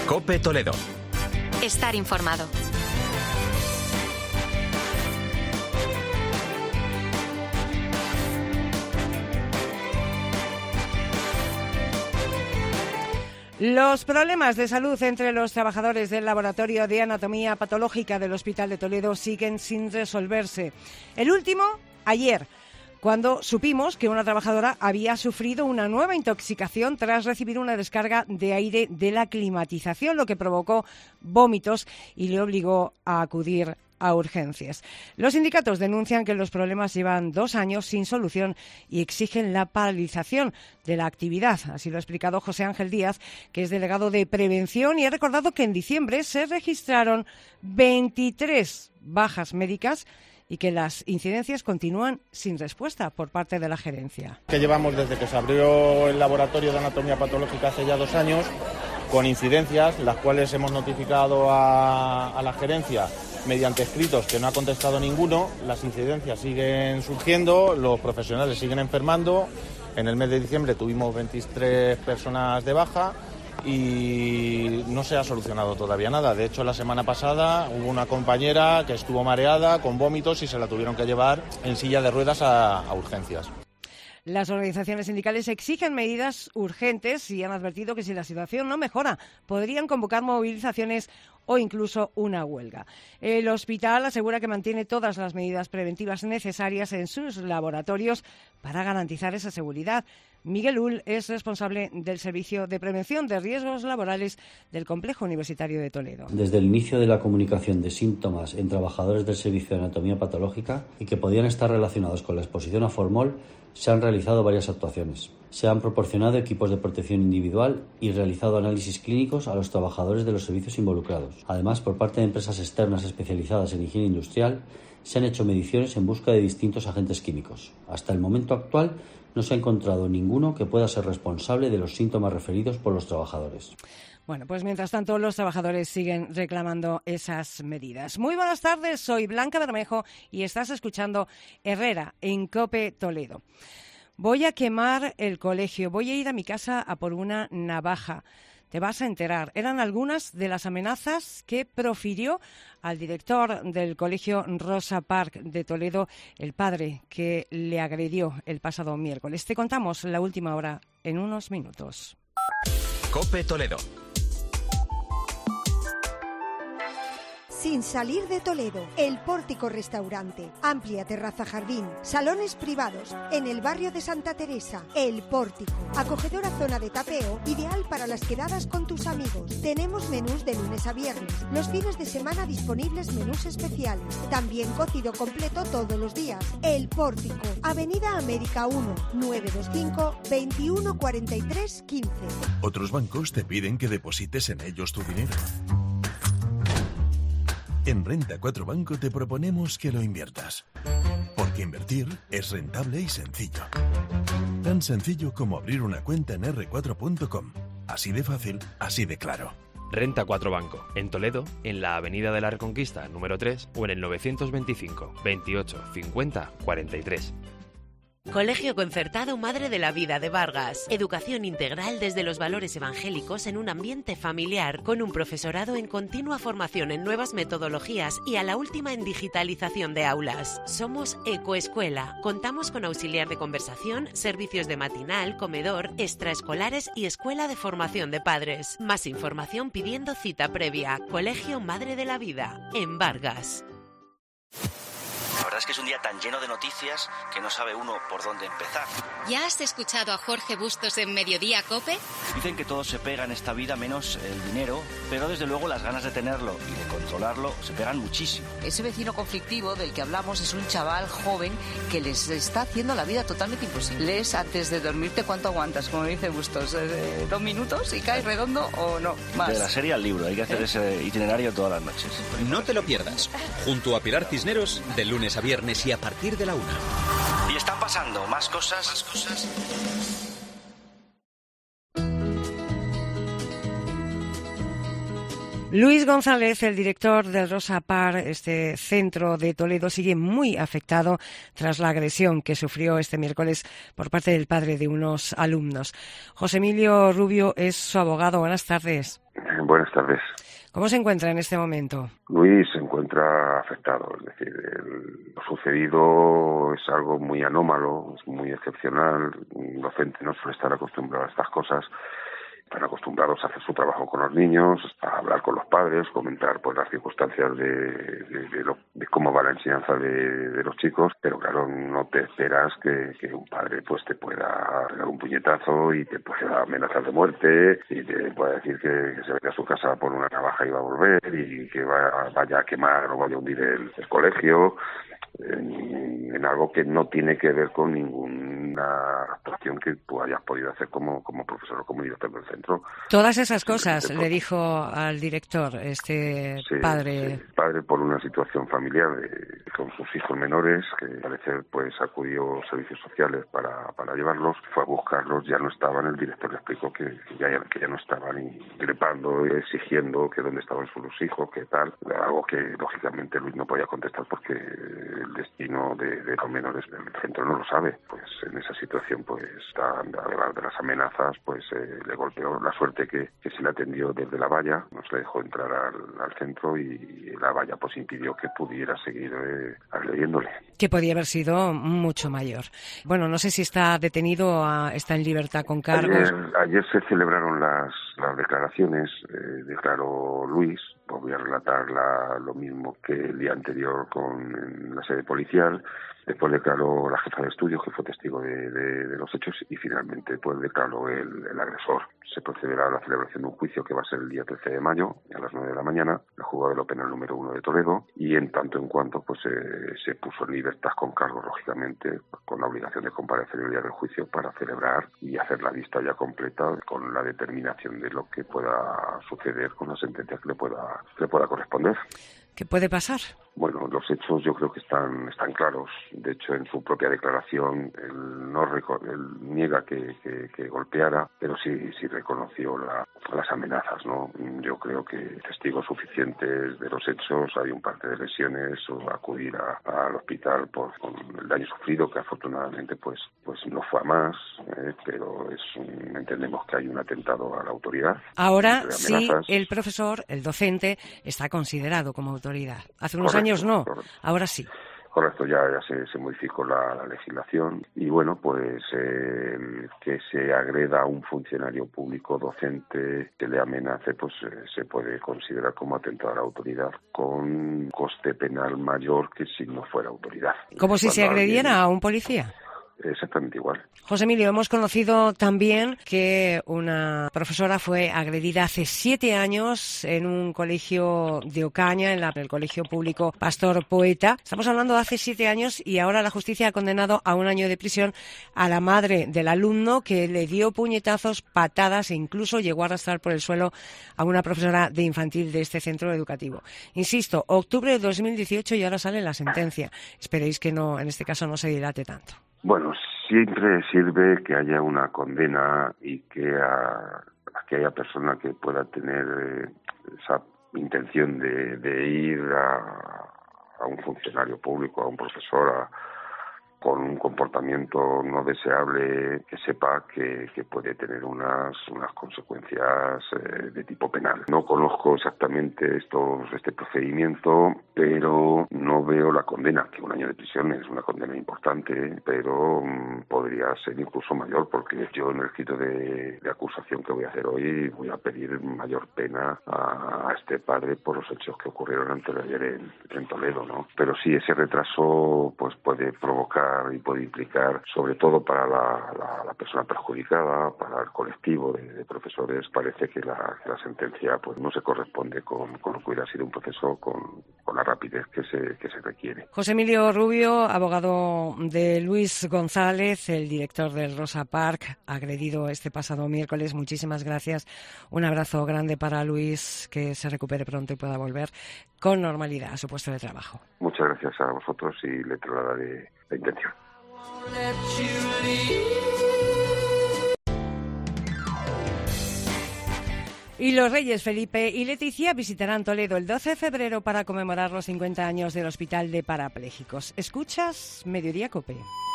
COPE Toledo. Estar informado. Los problemas de salud entre los trabajadores del Laboratorio de Anatomía Patológica del Hospital de Toledo siguen sin resolverse. El último, ayer, cuando supimos que una trabajadora había sufrido una nueva intoxicación tras recibir una descarga de aire de la climatización, lo que provocó vómitos y le obligó a acudir a urgencias. Los sindicatos denuncian que los problemas llevan 2 años sin solución y exigen la paralización de la actividad. Así lo ha explicado José Ángel Díaz, que es delegado de prevención, y ha recordado que en diciembre se registraron 23 bajas médicas y que las incidencias continúan sin respuesta por parte de la gerencia. Que llevamos desde que se abrió el laboratorio de anatomía patológica hace ya 2 años, con incidencias, las cuales hemos notificado a la gerencia mediante escritos que no ha contestado ninguno. Las incidencias siguen surgiendo, los profesionales siguen enfermando. En el mes de diciembre tuvimos 23 personas de baja y no se ha solucionado todavía nada. De hecho, la semana pasada hubo una compañera que estuvo mareada, con vómitos, y se la tuvieron que llevar en silla de ruedas a urgencias. Las organizaciones sindicales exigen medidas urgentes y han advertido que si la situación no mejora, podrían convocar movilizaciones o incluso una huelga. El hospital asegura que mantiene todas las medidas preventivas necesarias en sus laboratorios para garantizar esa seguridad. Miguel Ull es responsable del Servicio de Prevención de Riesgos Laborales del Complejo Universitario de Toledo. Desde el inicio de la comunicación de síntomas en trabajadores del Servicio de Anatomía Patológica y que podían estar relacionados con la exposición a formol, se han realizado varias actuaciones. Se han proporcionado equipos de protección individual y realizado análisis clínicos a los trabajadores de los servicios involucrados. Además, por parte de empresas externas especializadas en higiene industrial, se han hecho mediciones en busca de distintos agentes químicos. Hasta el momento actual, no se ha encontrado ninguno que pueda ser responsable de los síntomas referidos por los trabajadores. Bueno, pues mientras tanto los trabajadores siguen reclamando esas medidas. Muy buenas tardes, soy Blanca Bermejo y estás escuchando Herrera en COPE Toledo. Voy a quemar el colegio, voy a ir a mi casa a por una navaja. Te vas a enterar. Eran algunas de las amenazas que profirió al director del colegio Rosa Parks de Toledo, el padre que le agredió el pasado miércoles. Te contamos la última hora en unos minutos. COPE Toledo. Sin salir de Toledo, El Pórtico Restaurante, amplia terraza jardín, salones privados, en el barrio de Santa Teresa, El Pórtico, acogedora zona de tapeo, ideal para las quedadas con tus amigos. Tenemos menús de lunes a viernes, los fines de semana disponibles menús especiales, también cocido completo todos los días. El Pórtico, Avenida América 1, 925 21 43 15. Otros bancos te piden que deposites en ellos tu dinero. En Renta 4 Banco te proponemos que lo inviertas, porque invertir es rentable y sencillo. Tan sencillo como abrir una cuenta en r4.com. Así de fácil, así de claro. Renta 4 Banco, en Toledo, en la Avenida de la Reconquista, número 3, o en el 925 28 50 43. Colegio Concertado Madre de la Vida de Vargas. Educación integral desde los valores evangélicos en un ambiente familiar, con un profesorado en continua formación en nuevas metodologías y a la última en digitalización de aulas. Somos Ecoescuela. Contamos con auxiliar de conversación, servicios de matinal, comedor, extraescolares y escuela de formación de padres. Más información pidiendo cita previa. Colegio Madre de la Vida, en Vargas. La verdad es que es un día tan lleno de noticias que no sabe uno por dónde empezar. ¿Ya has escuchado a Jorge Bustos en Mediodía COPE? Dicen que todo se pega en esta vida menos el dinero, pero desde luego las ganas de tenerlo y de controlarlo se pegan muchísimo. Ese vecino conflictivo del que hablamos es un chaval joven que les está haciendo la vida totalmente imposible. Lees antes de dormirte cuánto aguantas, como dice Bustos, 2 minutos y caes redondo o no, más. De la serie al libro, hay que hacer ese itinerario todas las noches. No te lo pierdas. Junto a Pilar Cisneros, de lunes a viernes y a partir de la 1. Y están pasando más cosas. Luis González, el director del Rosa Parks, este centro de Toledo, sigue muy afectado tras la agresión que sufrió este miércoles por parte del padre de unos alumnos. José Emilio Rubio es su abogado. Buenas tardes. Buenas tardes. ¿Cómo se encuentra en este momento? Luis se encuentra afectado, es decir, lo sucedido es algo muy anómalo, es muy excepcional. Un docente no suele estar acostumbrado a estas cosas. Están acostumbrados a hacer su trabajo con los niños, a hablar con los padres, comentar pues las circunstancias de cómo va la enseñanza de los chicos, pero claro, no te esperas que un padre pues te pueda dar un puñetazo y te pueda amenazar de muerte y te pueda decir que se vaya a su casa por una navaja y va a volver y que vaya a quemar o vaya a hundir el colegio. En algo que no tiene que ver con ninguna actuación que tú hayas podido hacer como profesor o como director del centro. Todas esas cosas le dijo al director padre. Sí, padre por una situación familiar con sus hijos menores, que al parecer pues acudió a servicios sociales para llevarlos, fue a buscarlos, ya no estaban, el director le explicó que ya no estaban increpando, exigiendo que dónde estaban sus hijos, que tal, algo que lógicamente Luis no podía contestar porque el destino de los menores del centro no lo sabe. Pues en esa situación, pues además de las amenazas, pues le golpeó. La suerte que se le atendió desde la valla, no se le dejó entrar al centro y la valla pues impidió que pudiera seguir agrediéndole. Que podía haber sido mucho mayor. Bueno, no sé si está detenido, está en libertad con cargos. Ayer se celebraron las declaraciones, declaró Luis. Voy a relatar lo mismo que el día anterior en la sede policial. Después declaró la jefa de estudios, que fue testigo de los hechos, y finalmente pues declaró el agresor. Se procederá a la celebración de un juicio que va a ser el día 13 de mayo, a las 9 de la mañana, el juzgado de lo penal número 1 de Toledo, y en tanto en cuanto pues se puso en libertad con cargos, lógicamente, con la obligación de comparecer el día del juicio para celebrar y hacer la vista ya completa con la determinación de lo que pueda suceder con la sentencia que le pueda corresponder. ¿Qué puede pasar? Bueno, los hechos yo creo que están claros. De hecho, en su propia declaración, él niega que golpeara, pero sí reconoció las amenazas, ¿no? Yo creo que testigos suficientes de los hechos, hay un parte de lesiones, o acudir al hospital con el daño sufrido, que afortunadamente pues no fue a más, pero entendemos que hay un atentado a la autoridad. Ahora sí, el profesor, el docente, está considerado como autoridad. Hace unos años no, ahora sí. Correcto, ya se modificó la legislación y bueno, pues que se agreda a un funcionario público docente que le amenace, pues se puede considerar como atentado a la autoridad con coste penal mayor que si no fuera autoridad. Como si se agrediera a un policía. Exactamente igual. José Emilio, hemos conocido también que una profesora fue agredida hace 7 años en un colegio de Ocaña, en el colegio público Pastor Poeta. Estamos hablando de hace 7 años y ahora la justicia ha condenado a 1 año de prisión a la madre del alumno que le dio puñetazos, patadas e incluso llegó a arrastrar por el suelo a una profesora de infantil de este centro educativo. Insisto, octubre de 2018 y ahora sale la sentencia. Esperéis que no, en este caso no se dilate tanto. Bueno, siempre sirve que haya una condena y que haya persona que pueda tener esa intención de ir a un funcionario público, a un profesor, con un comportamiento no deseable, que sepa que puede tener unas consecuencias de tipo penal. No conozco exactamente este procedimiento, pero no veo la condena, que 1 año de prisión es una condena importante, pero podría ser incluso mayor, porque yo en el escrito de acusación que voy a hacer hoy voy a pedir mayor pena a este padre por los hechos que ocurrieron antes de ayer en Toledo, ¿no? Pero sí, ese retraso pues puede provocar y puede implicar, sobre todo para la persona perjudicada, para el colectivo de profesores, parece que la sentencia pues no se corresponde con lo que hubiera sido un proceso con la rapidez que se requiere. José Emilio Rubio, abogado de Luis González, el director del Rosa Park, agredido este pasado miércoles. Muchísimas gracias. Un abrazo grande para Luis, que se recupere pronto y pueda volver con normalidad a su puesto de trabajo. Muchas gracias a vosotros y le trasladaré la intención. Y los reyes Felipe y Leticia visitarán Toledo el 12 de febrero para conmemorar los 50 años del Hospital de Parapléjicos. ¿Escuchas Mediodía COPE?